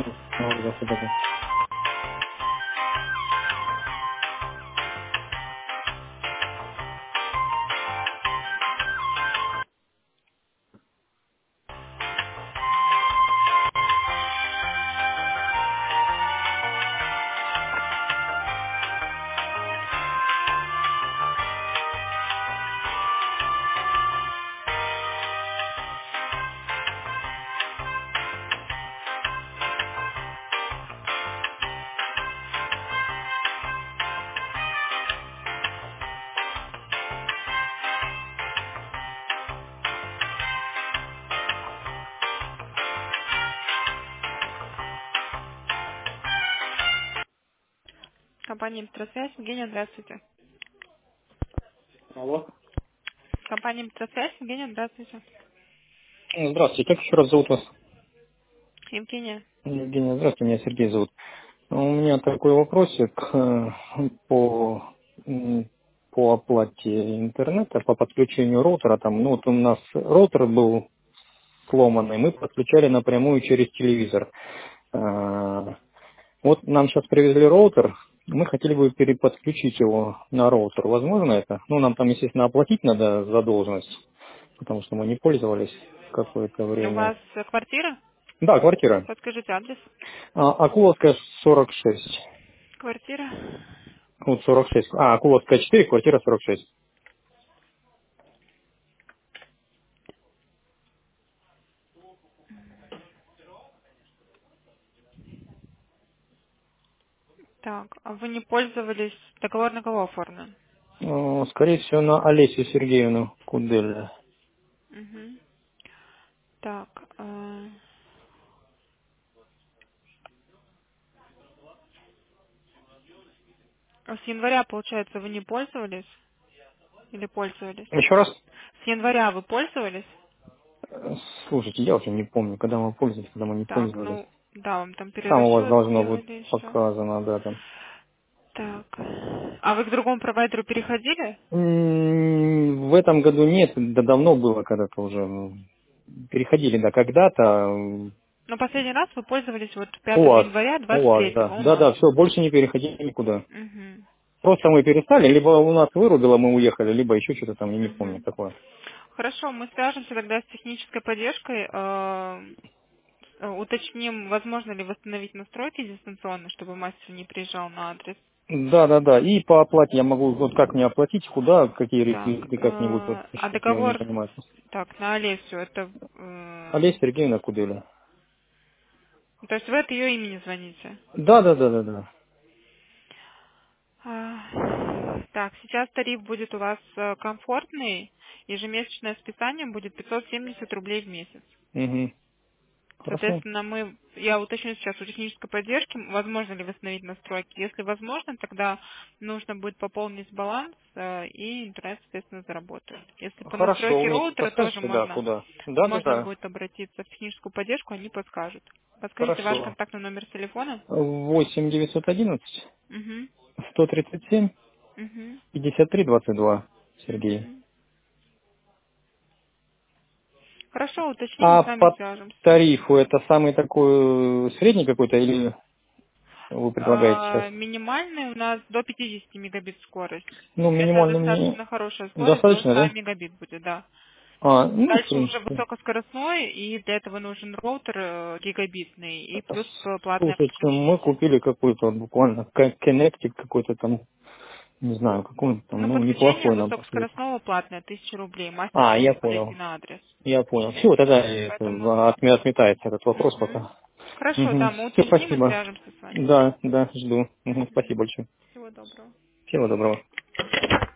Здравствуйте. Компания «Метросвязь». Евгения, здравствуйте. Алло. Компания «Метросвязь». Евгения, здравствуйте. Здравствуйте. Как еще раз зовут вас? Евгения. Евгения, здравствуйте. Меня Сергей зовут. У меня такой вопросик по, по оплате интернета, по подключению роутера. Там, ну, вот у нас роутер был сломанный, мы подключали напрямую через телевизор. Вот нам сейчас привезли роутер, мы хотели бы переподключить его на роутер. Возможно это? Ну, нам там, естественно, оплатить надо задолженность, потому что мы не пользовались какое-то У время. вас квартира? Да, квартира. Подскажите адрес. Акуловская 46. Квартира. Вот 46. Акуловская 4, квартира 46. Так, а вы не пользовались, договор на кого оформлен? Скорее всего, на Олесю Сергеевну Кудель. Угу. Так, с января, получается, вы не пользовались? Или пользовались? Еще раз? С января вы пользовались? Слушайте, я уже не помню, когда мы пользовались, когда мы не Так, пользовались. ну, да, вам там Там у вас перерасчет должно быть сделали еще. показано, да, там. Так. А вы к другому провайдеру переходили? В этом году нет, да давно было когда-то уже. Переходили, да, когда-то. Ну, последний раз вы пользовались вот У 5 вас, января у вас, 23-го да. у нас. Да-да, все, больше не переходили никуда. Угу. Просто мы перестали, либо у нас вырубило, мы уехали, либо еще что-то там, я не помню Угу. такое. Хорошо, мы свяжемся тогда с технической поддержкой, уточним, возможно ли восстановить настройки дистанционно, чтобы мастер не приезжал на адрес. Да-да-да, и по оплате я могу, вот как мне оплатить, куда, какие Так, реквизиты, как-нибудь, вот, а сейчас я не договор, понимаю. так, на Олесю, это, Олеся Сергеевна Куделя. то есть вы от ее имени звоните? Да-да-да-да-да. Так, сейчас тариф будет у вас комфортный, ежемесячное списание будет 570 рублей в месяц. Угу. Хорошо. Соответственно, я уточню сейчас у технической поддержки, возможно ли восстановить настройки. Если возможно, тогда нужно будет пополнить баланс, и интернет, соответственно, заработает. Если по Хорошо, настройке вы мне роутера тоже подскажете, да, куда? можно Да-да-да. будет обратиться в техническую поддержку, они подскажут. Подскажите ваш Хорошо. контактный номер телефона. 8 911 Угу, 137 угу, 53 22, Сергей. угу. Хорошо, уточним и с А вами по свяжемся. тарифу это самый такой средний какой-то или вы предлагаете сейчас? Минимальный у нас до 50 мегабит скорость. Ну, Это минимально мне достаточно хорошая скорость, до достаточно, 100 да? мегабит будет, да. Ну, в Дальше уже принципе. высокоскоростной, и для этого нужен роутер гигабитный, и плюс платное Слушайте, мы подключение. купили какой-то вот буквально Connected какой-то там, не знаю, какой-то там, Ну, ну, подключение неплохой нам посоветовал. высокоскоростного платное, 1000 рублей. Мастер Я сможет подойти понял. на адрес. Я понял. Все, тогда это Поэтому, отметается этот вопрос мгм. пока. Хорошо, Угу. да, мы Все, уточним и спасибо. свяжемся с вами. Да, жду. Мгм. Спасибо большое. Всего доброго. Всего доброго.